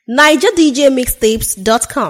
NigerDJMixtapes.com.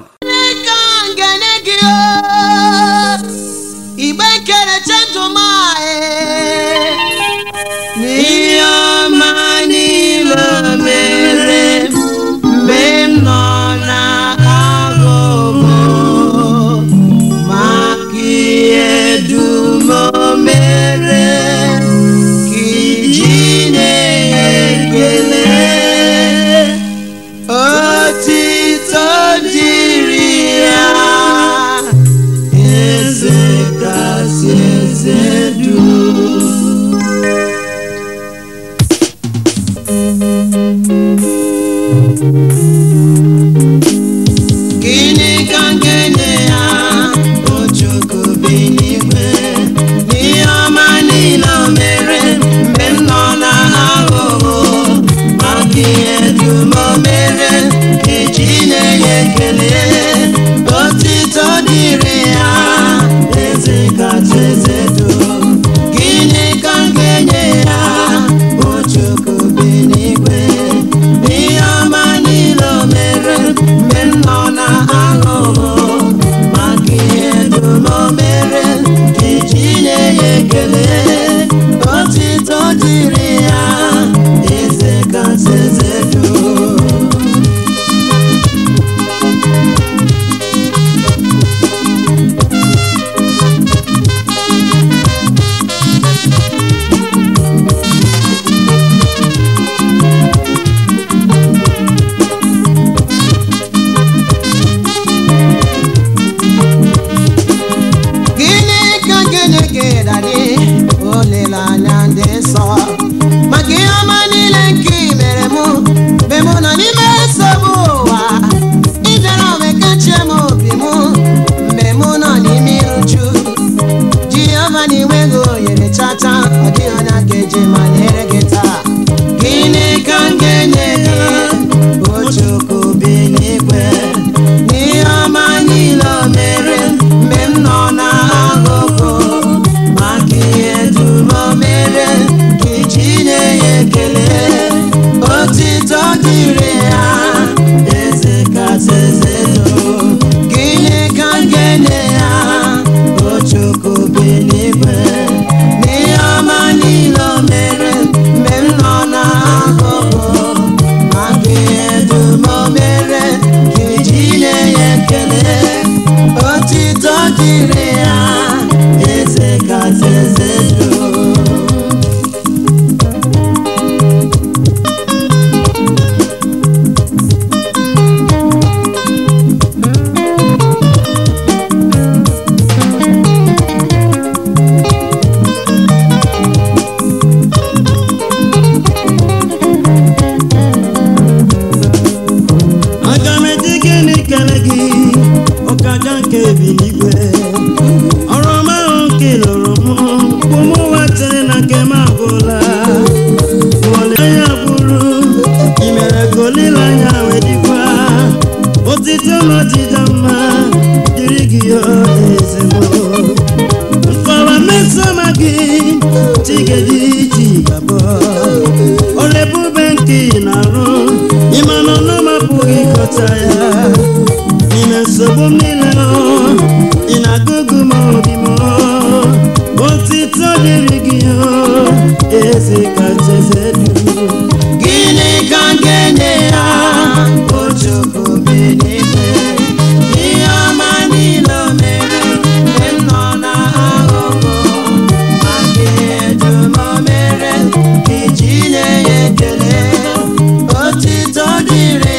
Otito diri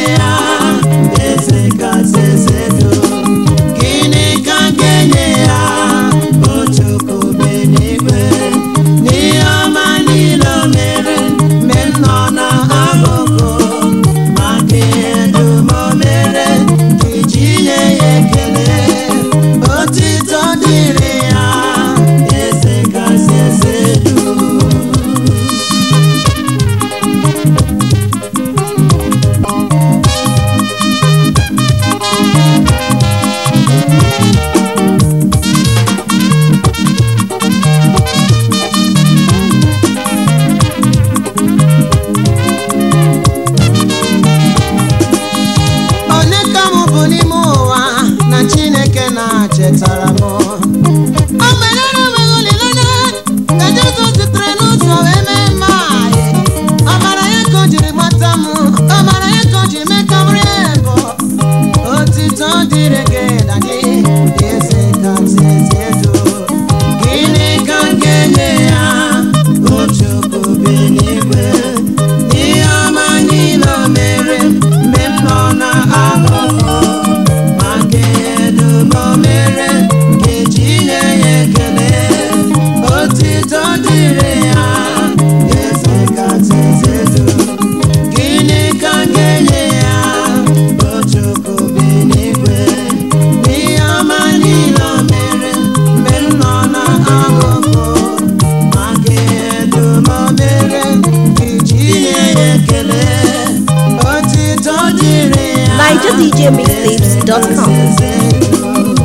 NigerDJMixtapes.com.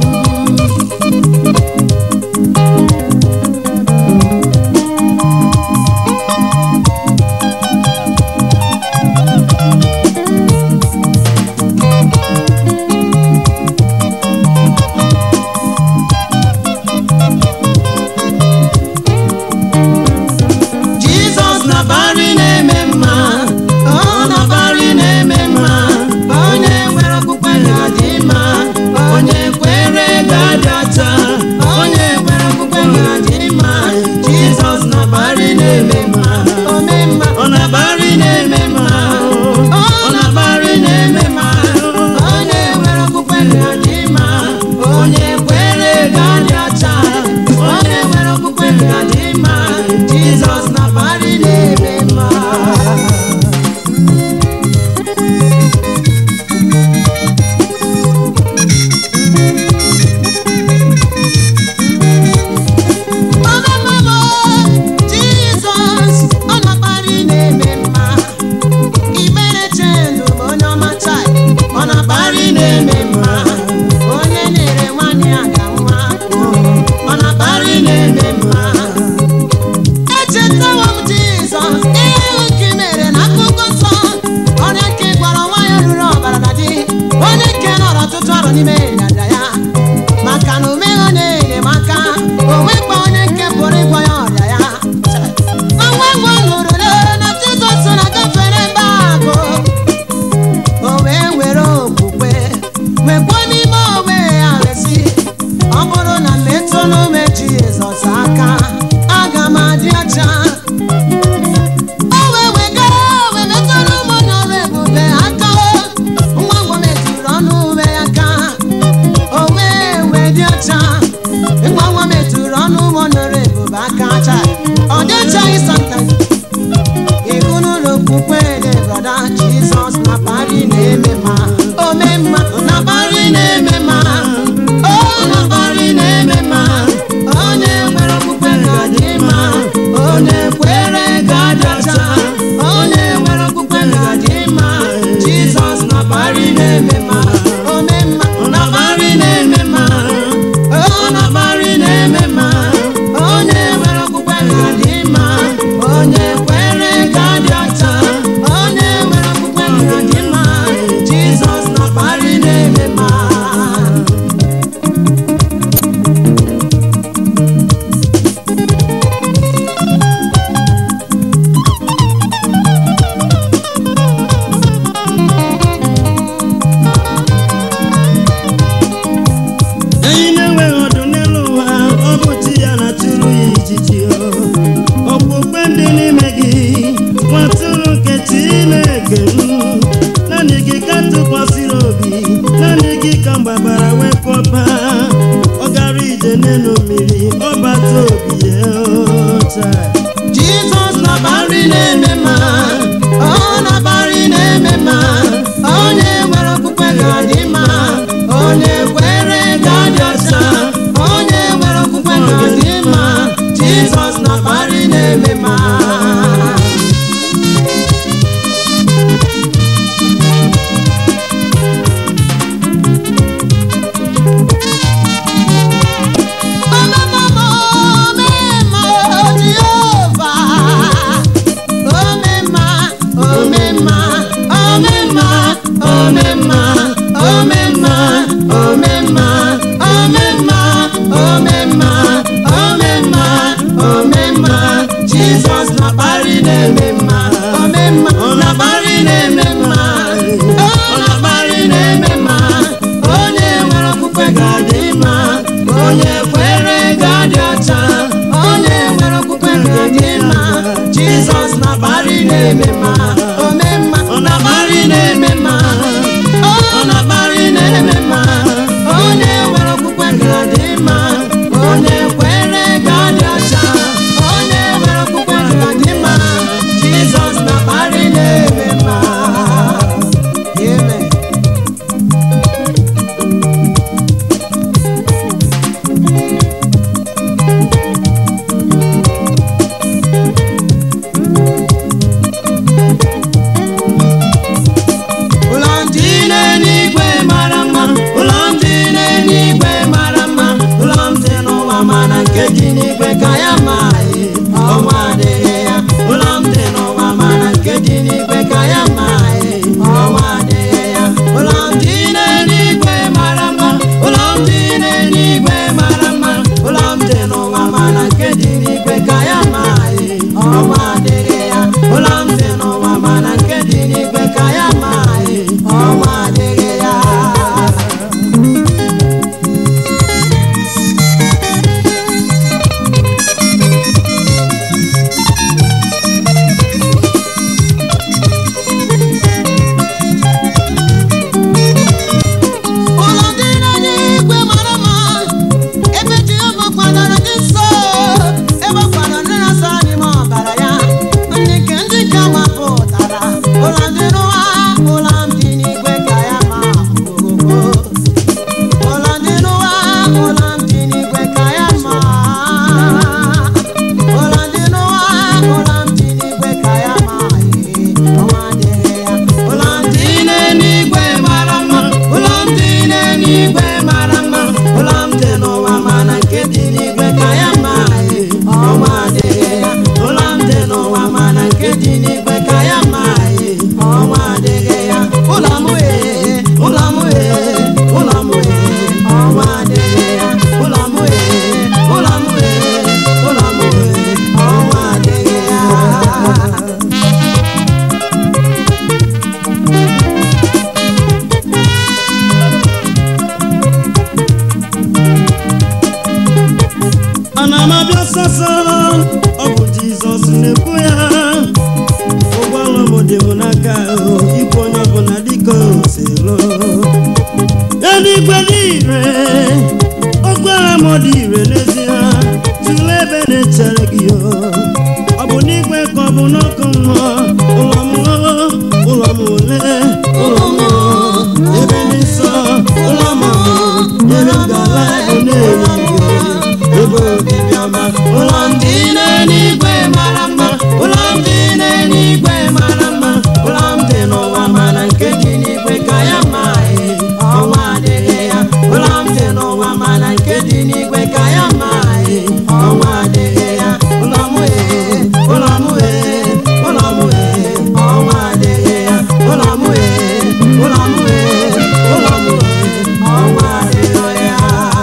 sọsọ ọ bụ Jizọs na-ekwu ya ụgwọ ọrụ m dị m n'aka ikwu onye ọbụla dịka o si lụọ eluigwe dị ire ụgbọala m dị ire n'ezie tụlee ebe na-echere gị ọ bụ n'igwe ka ọ bụ n'ọkụ mmụọ ụlọ m ole ụlọ m ebe dị nsọ ụlọ m nyere m gala na-eluigwe ebe obibi ọma ụlọ ndị n'eluigwe mara mma ụlọ ndị n'eluigwe mara mma ụlọ m dị n'ụwa mana nke dị n'igwe ka ya mma ọnwa adịghị ya ụlọ m dị n'ụwa mana nke dị n'igwe ka ya mma ọnwa adịghị ya ụlọ m ụlọ m ụlọ m ọnwa adịghị ya ụlọ m ụlọ m ụlọ m ọnwa adịghị ya.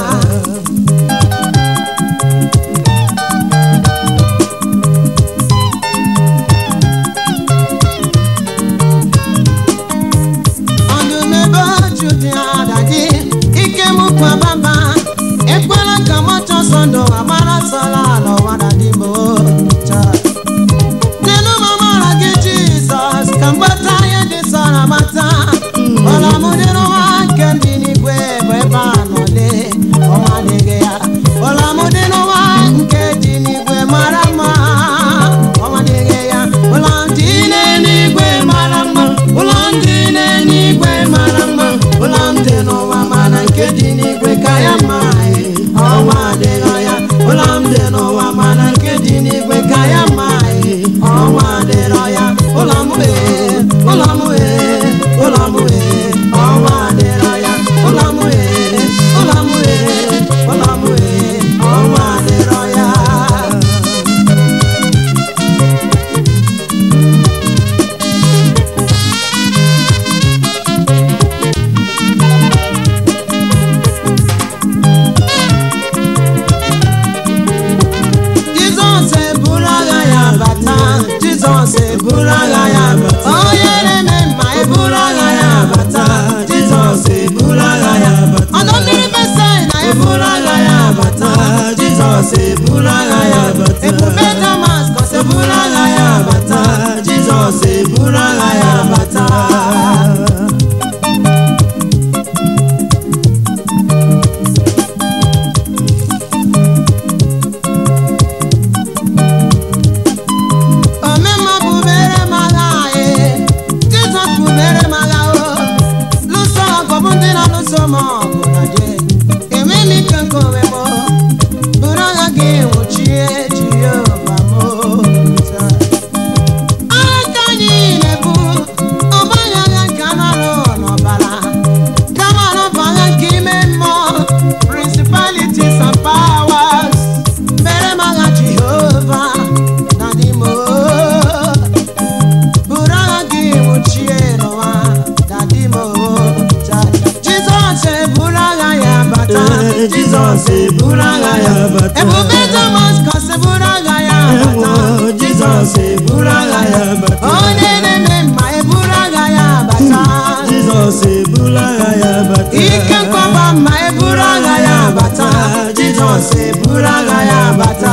Jesus eburaga ya bata ebube Damascus eburaga ya bata Jesus eburaga ya bata onye na-eme mma eburaga ya bata Jesus eburaga ya bata ike nkwaba mma eburaga ya bata Jesus eburaga ya bata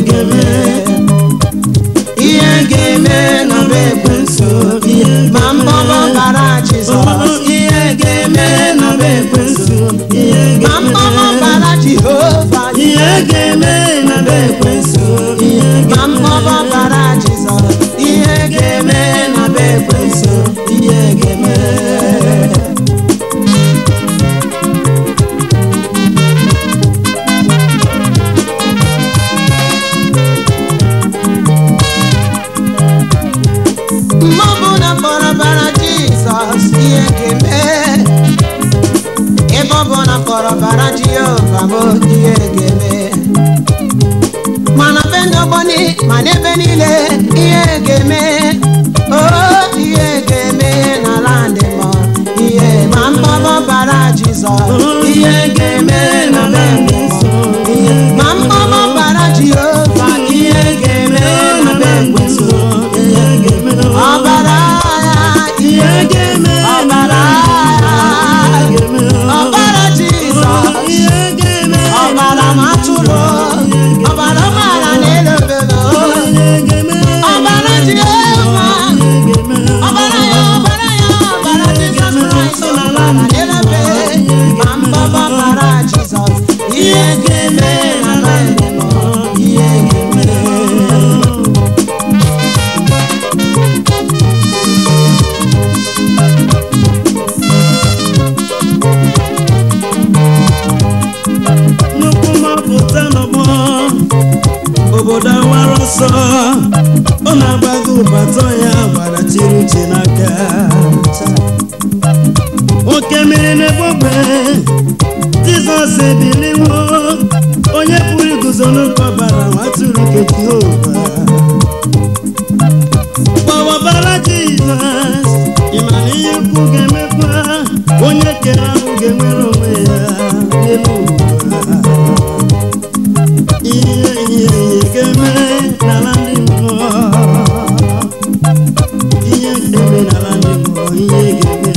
Mambo ọsọ ọ na-agbago ụbata ya gbara chiri uche n'aka oke mmiri na-egbogbe Jizọs ebiliwo onye pụrụ iguzo n'oke ọbara nwatụrụ nke Jehova gbawabara Jizọs ịma na ihe ukwu ga-emekwa onye kere ahụ ga-enwere onwe ya n'elu ụwa ihe ga-eme n'ala ndị mmụọ ihe ga-eme n'ala ndị mmụọ ihe ga-eme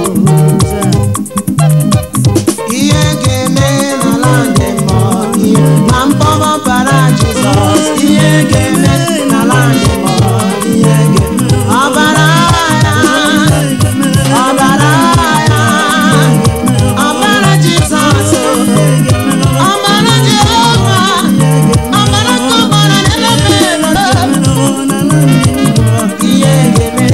n'ala ndị mmụọ ma mkpọbara Jizọs ihe ga-eme n'ala ndị mmụọ ihe ga-eme ọbara ya ọbara Jizọs ọbara Jehova ọbara kọbara n'ebe ihe ga-eme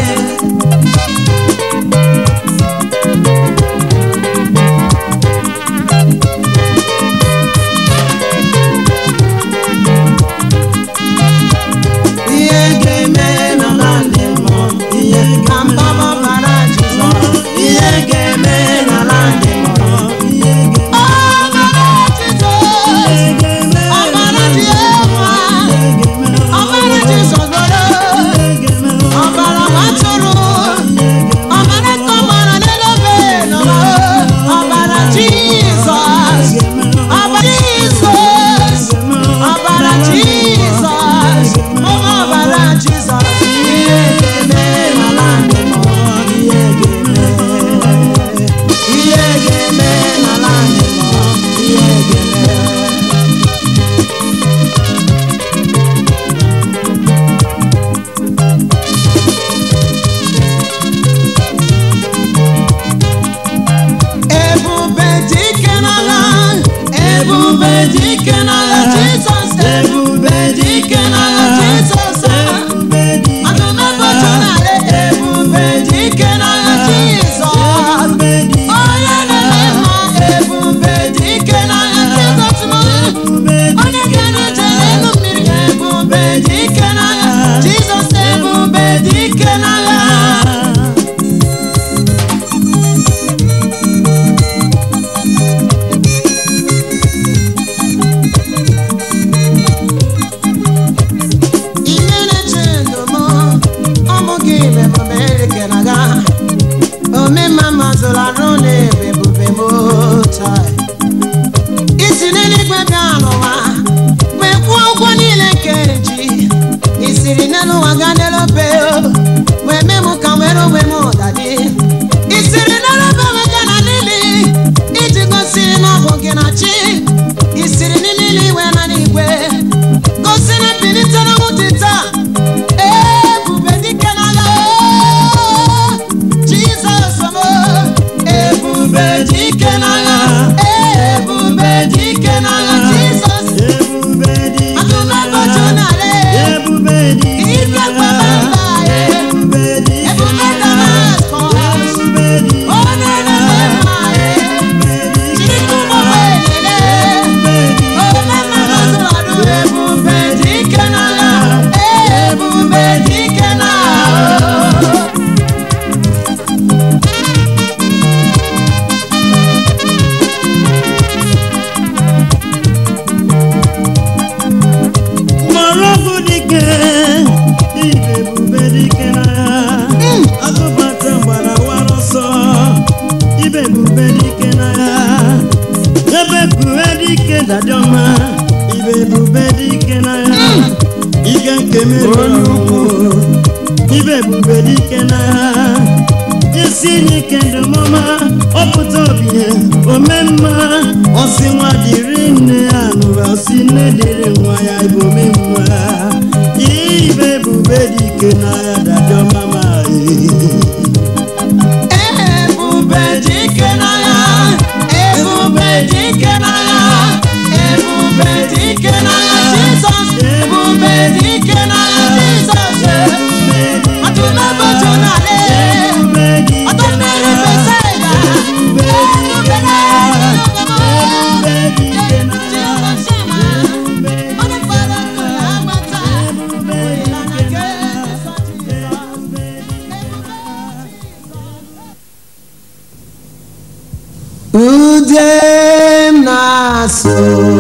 so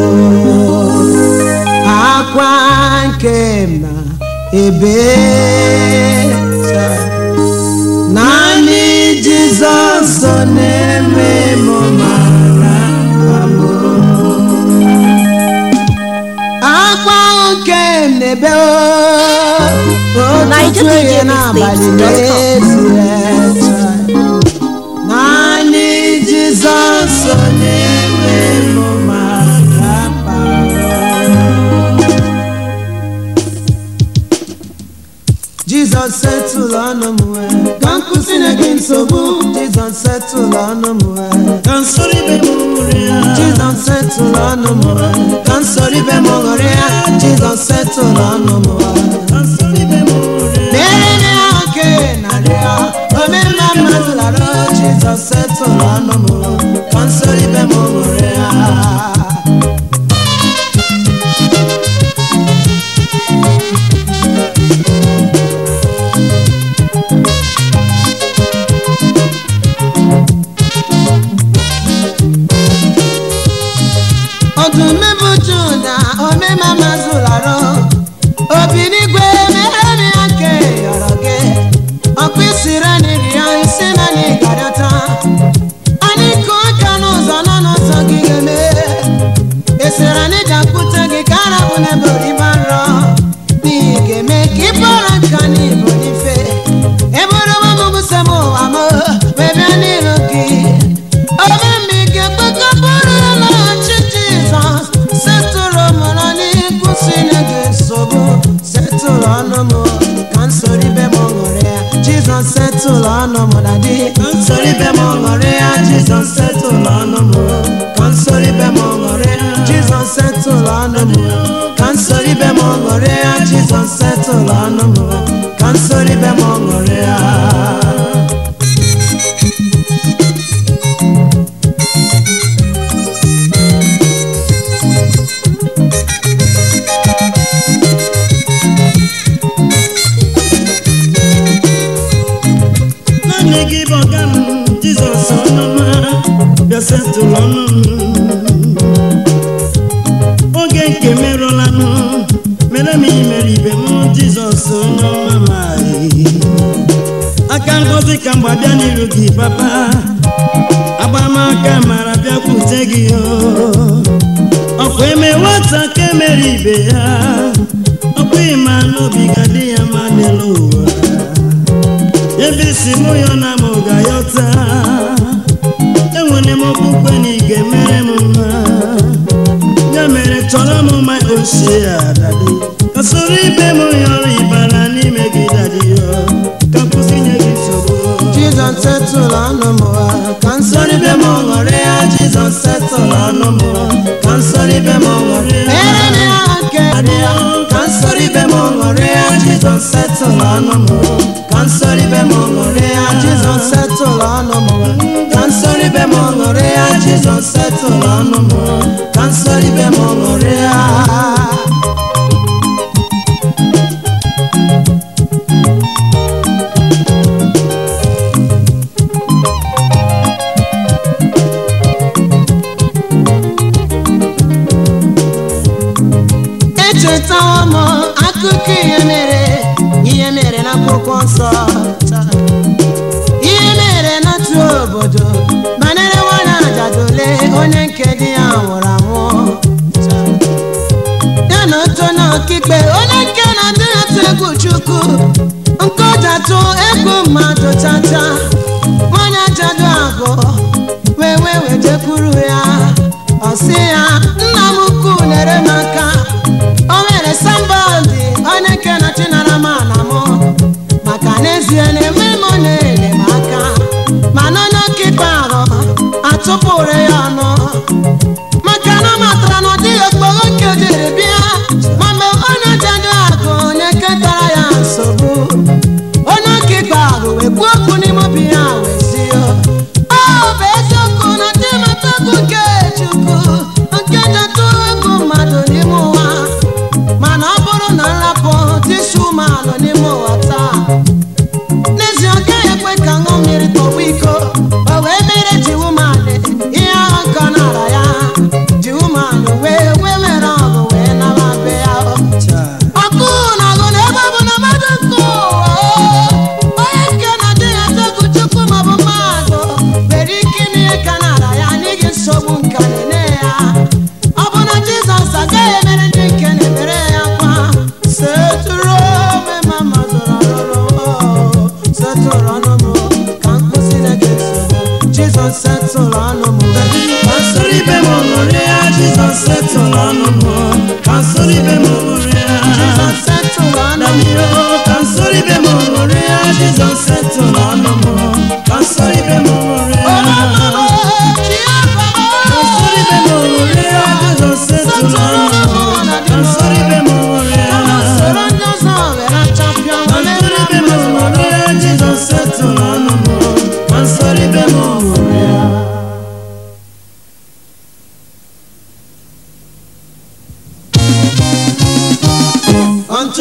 akwa nke na ebe naanị Jizọs na-eme m mara amụ akwa nke n'ebe otutu ihe n'abalị n'ezure naanị Jizọs na-eme m mara amụ Jesus settle on them way. Can't cuisine again so boom. Jesus settle on them way. Can't sorry be moria. Jesus settle on them way. Can't sorry be moria. Jesus settle on them way. Can't sorry be moria. Mere me ake na ria. O me mama tularo. Jesus settle on them way. Can't sorry be moria. Settle on no more daddy. Can't sorry be mongorea. Jesus settle on no more. Can't sorry be mongorea. Jesus settle on no more. Can't sorry be mongorea. Jesus settle on no more. Can't sorry be mongorea. Jesus on my settle on oge nke merụlanụ mere m imere ibe m Jizọs onye ọma aka ngozi ka mgbe bịa n'iru gị papa agbamaka mara bịakwute gị ọkwa eme nwata ka emere ibe ya ọkwa ịma n'obi ga-adị ya ma n'elu ụwa ebe isi mụ ya na m ga-ayọta enwere m okpukpe na ị ga-emere m mma ya mere chọrọ m ma ochie ya dadi ka soro ibe m yọrọ ịbara n'ime gị dadi ka kwụsịnye gị nsogbu Jesus settle on no more. Can't sorry be mongorea. Jesus settle on no more. Can't sorry be mongorea. Can't sorry be mongorea. Jesus settle on no more. Can't sorry be mongorea. Jesus settle on no more. Can't sorry be mongorea. Jesus settle on no more. Can't sorry be mongorea. Akụkọ ihe mere n'akwụkwọ nsọ ihe mere n'otu obodo banyere nwanyị ajadole onye nke di ya nwụrụ anwụ ya na otu n'ọkaikpe onye nke na-adị atụ egwu Chukwu nke o ji atụ egwu mmadụ chacha nwanyị ajadu agụ wee jekwuru ya ọ sị ya nna m ukwu nyere m aka o nwere sambọọdụ onye nke na chinara m ana m maka n'ezie na-enwe m na-ele m aka mana onye ọkaikpe ahụ atụpụrụ ya ọnụ maka na ọ matara na ọ dịghị okporo nke o jiri bịa ma mgbe onye ajadu agụ onye ketara ya nsogbu onye ọkaikpe ahụ wee kwuo okwu n'ime obi ya wee sị ọ bụ eziokwu na ndị mata okwu nke Chukwu nke jatụ egwu mmadụ n'ime ụwa mana ọ bụrụ na nrapụ tisi umeala n'ime ụwa taa n'ezie ọ gaghị ekwe ka ṅụọ mmiri tọgbọ iko o wee mere ji umeala ihe ahụ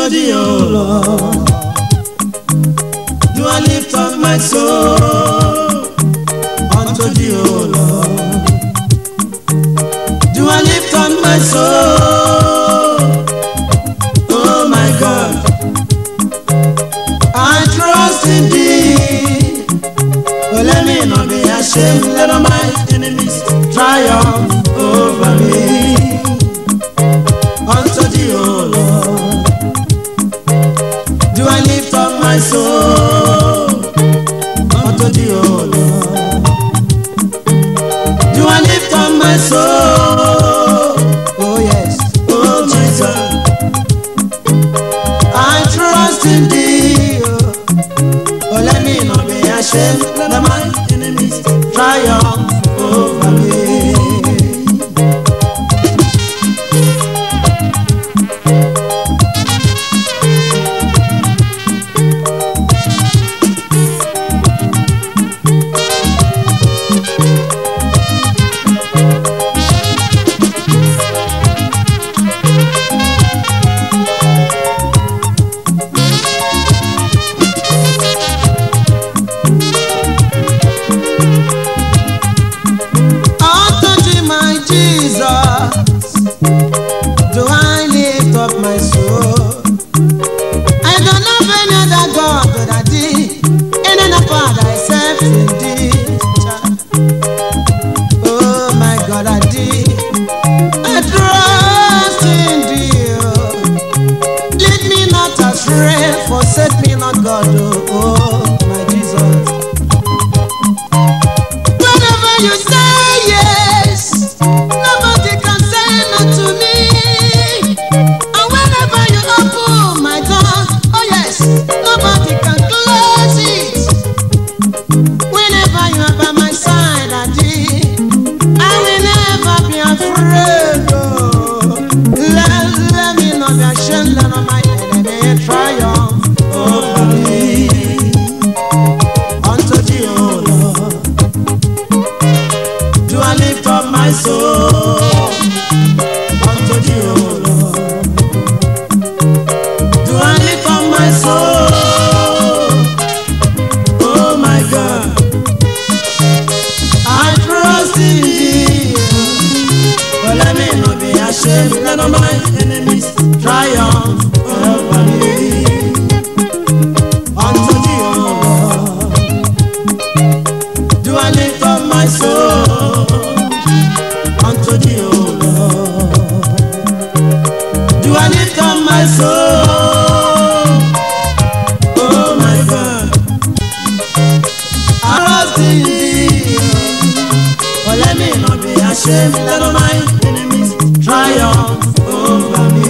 unto thee, O Lord. Do I lift up my soul unto thee, O Lord? Do I lift up my soul? Oh my God, I trust in thee. Oh, let me not be ashamed. Let all my enemies triumph over me. Unto thee, O Lord, do I lift up my soul unto thee, O Lord. Do I lift up my soul? Oh yes, oh Jesus, I trust in thee. Oh, let me not be ashamed. Let my enemies triumph over me. Let all my enemies triumph over me. Unto thee, O Lord, do I lift up my soul. Unto thee, O Lord, do I lift up my soul. Oh my God, I trust in thee. Oh, let me not be ashamed. Let all my enemies triumph over me.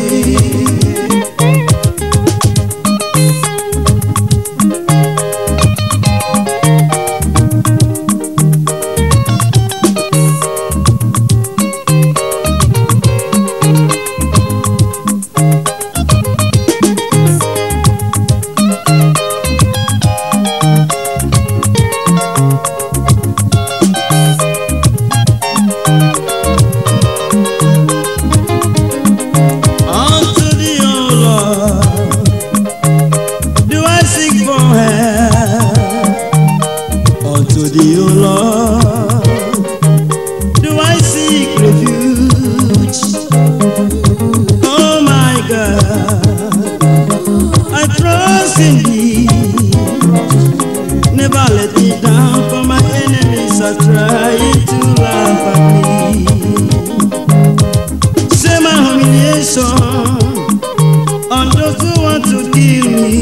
On those who want to kill me,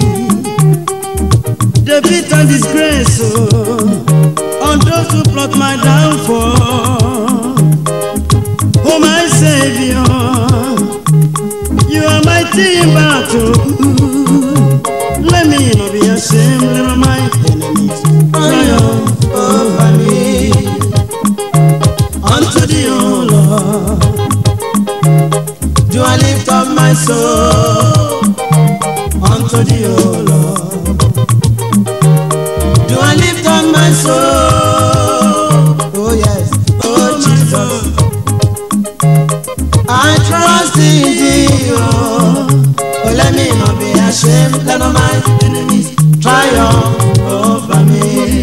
defeat and disgrace, on those who plot my downfall. Oh my Savior, you are mighty in battle. Let me not be ashamed. Let all my enemies triumph over me. Unto thee, O Lord, do I lift up my soul. Unto thee, O Lord, do I lift up my soul. Oh yes, oh Jesus, I trust in thee. Oh, let me ashamed, let all my enemies triumph over me.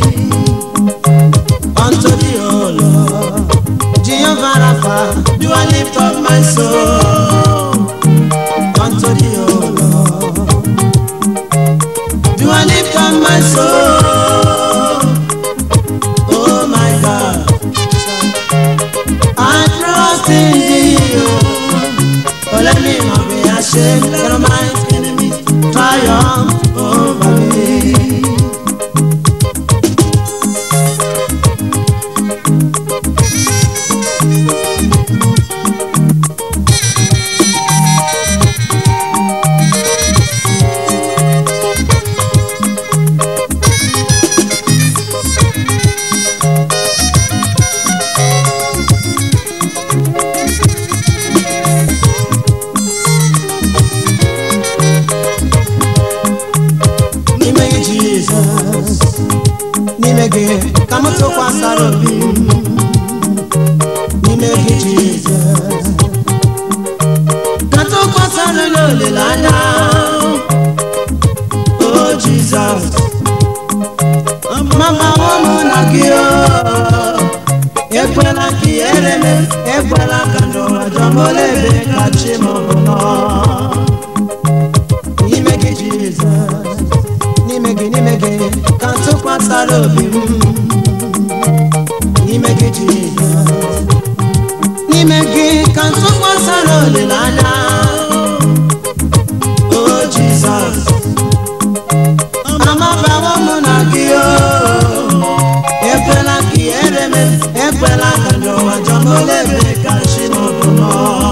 Unto thee, O Lord, Jehovah Rapha, do I lift up my soul. Unto thee, O Lord, do I lift up my soul. Oh my God, I trust in thee. Oh, let me not be ashamed, let all my enemies triumph over me. Come to Kwasarobi, Nimegi Jesus. Come to Kwasarobi, Lana. Oh Jesus, Mama woman agio. Ekwela ki ereme, ekwela kando ajamolebe kachimono. Nimegi Jesus, Nimegi, come to Kwasarobi. Nimegi Jesus, Nimegi kanso kwasaro lelana. Oh Jesus, amabawo munagio. Ekwela ki ereme, ekwela kando ajamolebe kashimono.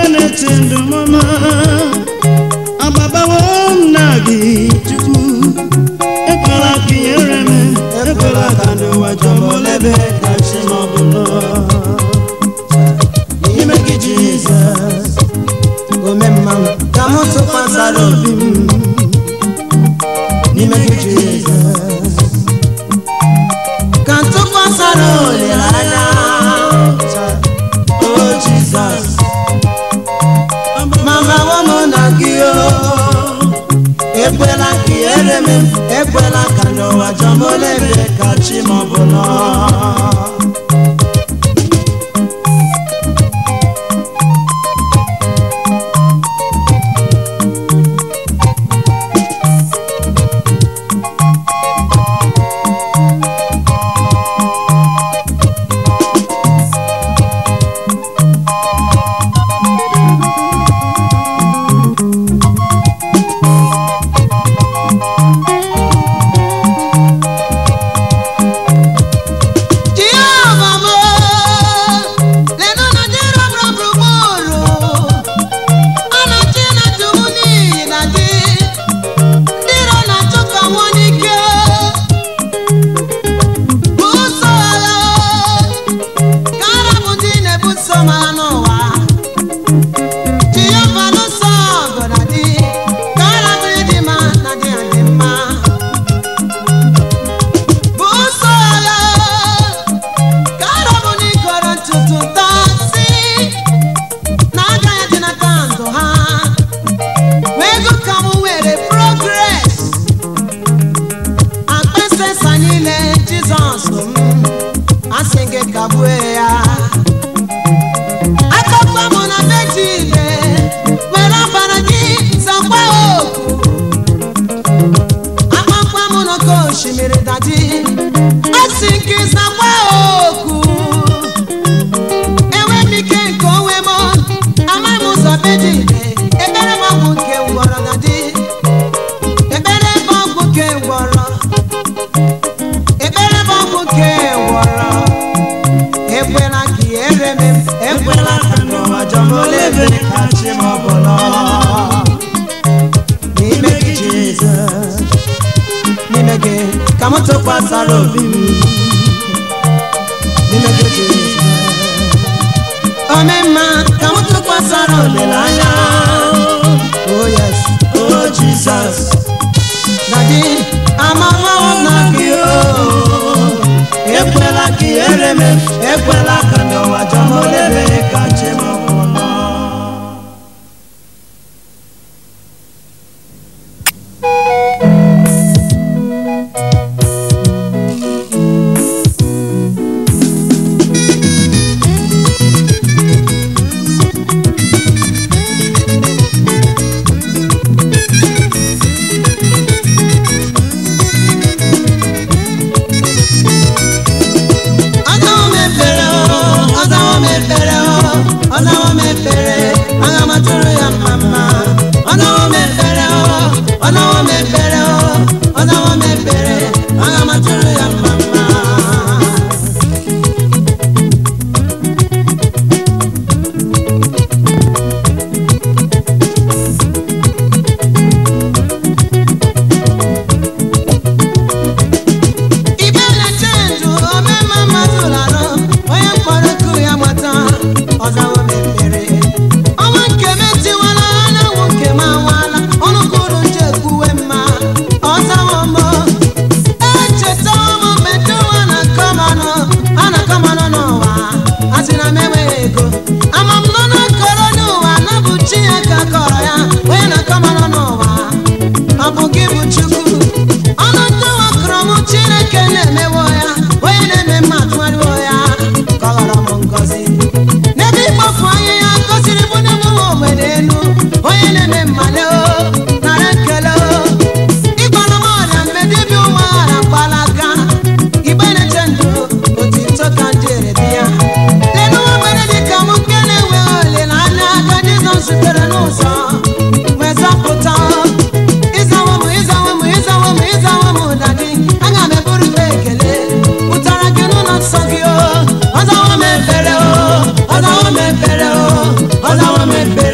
na-eche ndụ mama agbabawo nna gị Chukwu ekwela ka ihere m ekwela ka n'ụwa jọmọlebe ka chi n'ọbụla n'ime gị Jizọs ome mma ka m tụkwasara obi m n'ime gị Jizọs ka m tụkwasara olileanya o Jizọs mama womo na gị o ekwela ka ihere m ekwela ka n'ụwa jọmọlebe ka chi m'ọbụla Ọ̀dà wọn mẹ́fẹ̀rẹ̀ o,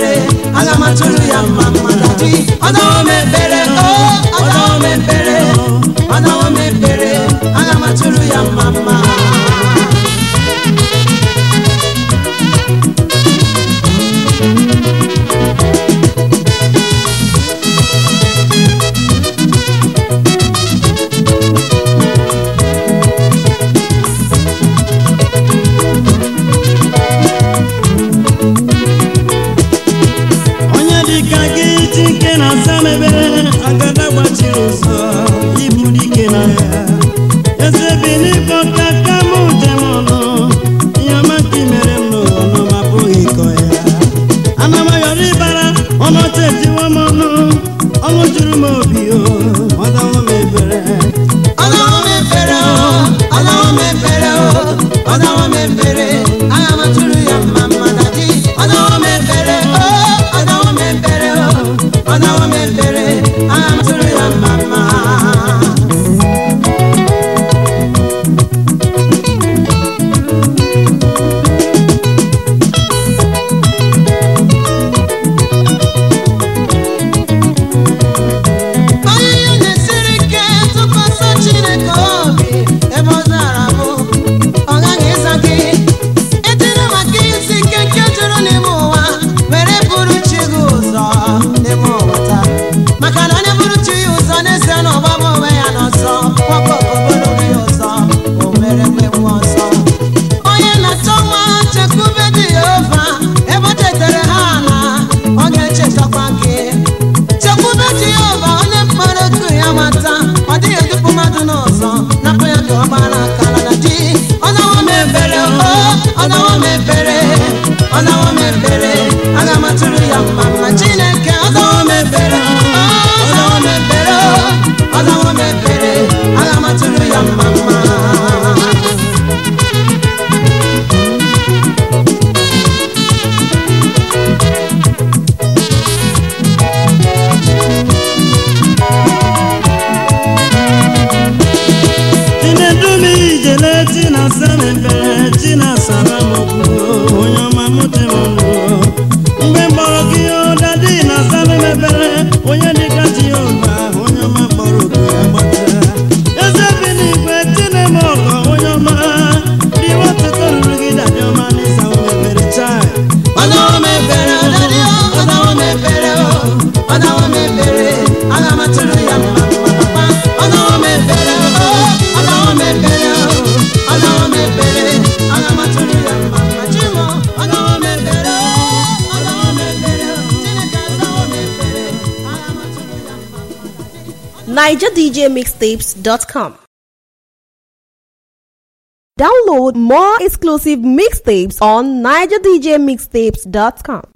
aga m atụrụ ya mma dadi ọdawo m ekpere ọdawo m ekpere ọdawo m ekpere aga m atụrụ ya mma agada gbachiri ụzọ ibu dike na ya eze bi n'ịkpọ ka aka m dị m ọnụ ihe ọma ka mere m n'ụwa nọ ma pụghị ịkọ ya ana m ayọrọ ịbara ọnụ ọcha ejiwo m ọnụ ọṅụ juru m obi ọdawo m ekpere ọdawo m ekpere ọdawo m ekpere ọdawo m ekpere aga m atụrụ ya mma dadi ọdawo m ekpere ọdawo m ekpere ọdawo m ekpere aga m atụrụ ya mma ọdawo m ekpere aga m atụrụ ya mma Chineke ọdawo m ekpere ọdawo m ekpere ọdawo m ekpere aga m atụrụ ya mma Chinasa m ekpere Chinasara m okwu onye ọma mụte m ọnụ mgbe mkpọrọ gị dadi na-asa m ekpere onye dịka Jehova onye ọma kpọrọ oku ya gbata eze bi n'igwe tine m ọgọ onye ọma riwe ọtụtụ ruru gị dadi ọma n'ịsa m ekpere chai ọdawo m ekpere dadi ọdawo m ekpere ọdawo m ekpere aga m atụrụ ya mma ọdawo m ekpere ọdawo m ekpere ọdawo m ekpere aga m atụrụ ya mma Chimo ọdawo m ekpere ọdawo m ekpere Chineke azawo m ekpere aga m atụrụ ya mma NigerDJMixtapes.com. Download more exclusive mixtapes on NigerDJMixtapes.com.